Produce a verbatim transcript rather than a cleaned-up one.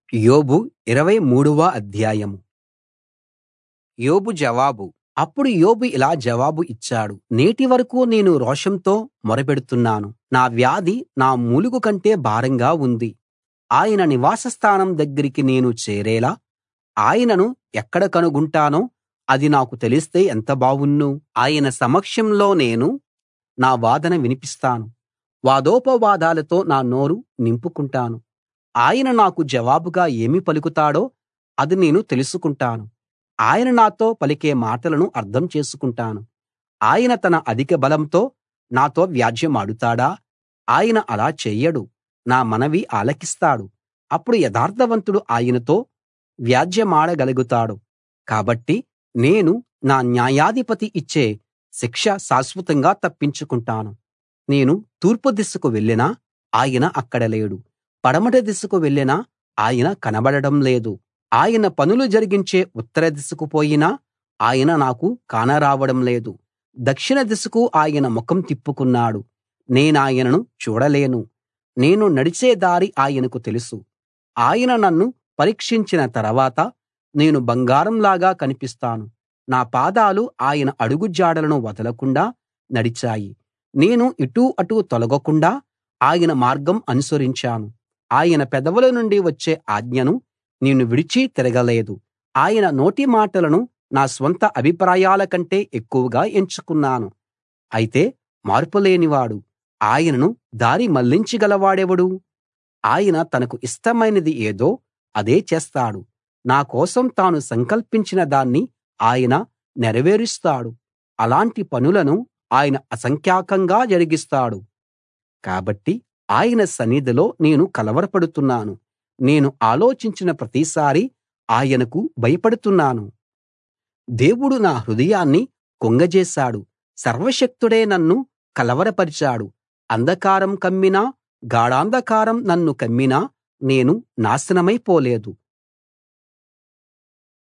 యోబు ఇరవై మూడవ అధ్యాయం. యోబు జవాబు. అప్పుడు యోబు ఇలా జవాబు ఇచ్చాడు: నేటి వరకూ నేను రోషంతో మొరపెడుతున్నాను. నా వ్యాధి నా మూలుగు కంటే భారంగా ఉంది. ఆయన నివాస స్థానం దగ్గరికి నేను చేరేలా ఆయనను ఎక్కడ కనుగొంటానో అది నాకు తెలిస్తే ఎంత బావుణ్ణు. ఆయన సమక్షంలో నేను నా వాదన వినిపిస్తాను. వాదోపవాదాలతో నా నోరు నింపుకుంటాను. ఆయన నాకు జవాబుగా ఏమి పలుకుతాడో అది నేను తెలుసుకుంటాను. ఆయన నాతో పలికే మాటలను అర్థం చేసుకుంటాను. ఆయన తన అధిక బలంతో నాతో వ్యాజ్యెమాడుతాడా? ఆయన అలా చెయ్యడు. నా మనవి ఆలకిస్తాడు. అప్పుడు యథార్థవంతుడు ఆయనతో వ్యాజ్యెమాడగలుగుతాడు. కాబట్టి నేను నా న్యాయాధిపతి ఇచ్చే శిక్ష శాశ్వతంగా తప్పించుకుంటాను. నేను తూర్పు దిశకు వెళ్ళినా ఆయన అక్కడ లేడు. పడమటి దిశకు వెళ్ళినా ఆయన కనబడడం లేదు. ఆయన పనులు జరిగించే ఉత్తర దిశకు పోయినా ఆయన నాకు కానరావడం లేదు. దక్షిణ దిశకు ఆయన ముఖం తిప్పుకున్నాడు. నేనాయనను చూడలేను. నేను నడిచే దారి ఆయనకు తెలుసు. ఆయన నన్ను పరీక్షించిన తర్వాత నేను బంగారంలాగా కనిపిస్తాను. నా పాదాలు ఆయన అడుగు జాడలను వదలకుండా నడిచాయి. నేను ఇటూ అటూ తొలగకుండా ఆయన మార్గం అనుసరించాను. ఆయన పెదవుల నుండి వచ్చే ఆజ్ఞను నేను విడిచి తిరగలేదు. ఆయన నోటి మాటలను నా స్వంత అభిప్రాయాల కంటే ఎక్కువగా ఎంచుకున్నాను. అయితే మార్పులేనివాడు ఆయనను దారి మళ్ళించగలవాడెవడు? ఆయన తనకు ఇష్టమైనది ఏదో అదే చేస్తాడు. నా కోసం తాను సంకల్పించిన దాన్ని ఆయన నెరవేరుస్తాడు. అలాంటి పనులను ఆయన అసంఖ్యాకంగా జరిగిస్తాడు. కాబట్టి ఆయన సన్నిధిలో నేను కలవరపడుతున్నాను. నేను ఆలోచించిన ప్రతిసారీ ఆయనకు భయపడుతున్నాను. దేవుడు నా హృదయాన్ని కుంగజేశాడు. సర్వశక్తుడే నన్ను కలవరపరిచాడు. అంధకారం కమ్మినా గాఢాంధకారం నన్ను కమ్మినా నేను నాశనమైపోలేదు.